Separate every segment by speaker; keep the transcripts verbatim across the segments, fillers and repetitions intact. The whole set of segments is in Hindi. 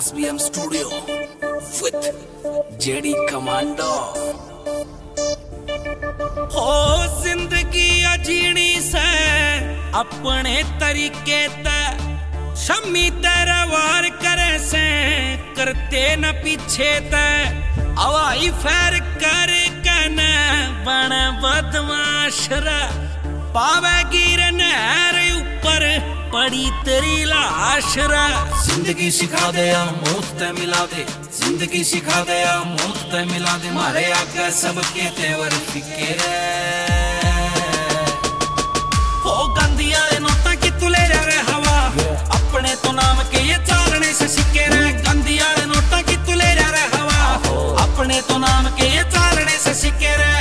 Speaker 1: S B M studio with JD commando.
Speaker 2: हो जिंदगी अजीनी से अपने तरीके ते शमी तेरा वार करे से करते न पीछे ते हवाई फैर कर कन बन बदमाश पावेगी नहर ऊपर पड़ी तेरी लाश रा।
Speaker 1: जिंदगी सिखा दे या मौत ते मिला दे, जिंदगी सिखा दे या मौत ते मिला दे, मारे आगे सबके तेवर फिके रे।
Speaker 2: हो गंदिया नोटा की तू ले जा रे हवा अपने तो नाम के ये चालने से सिक्के रे। गंदिया नोटा की तू ले जा रे हवा अपने तो नाम के ये चालने से सिक्के रे।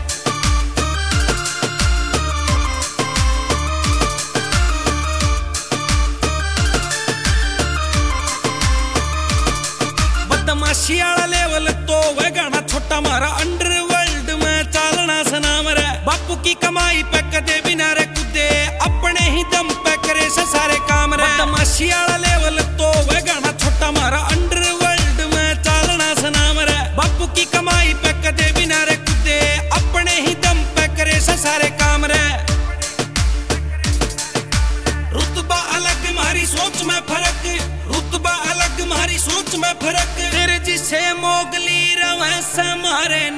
Speaker 2: बदमाशी वाला लेवल तो वह गाना छोटा मारा अंडरवर्ल्ड में चालना सनाम रे। बापू की कमाई पे कदे बिना रे कुदे अपने ही दम पे करे से सारे काम रे। बदमाशी वाला लेवल तो वह गाना छोटा मारा अंडरवर्ल्ड में चालना सनाम रे। बापू की कमाई पे कदे बिना रे कुदे अपने ही दम पे करे से सारे काम रे। रुतबा अलग मारी सोच में फर्क, रुतबा अलग मारी सोच में फर्क। तेरे जिसे मोगली रवे से मारे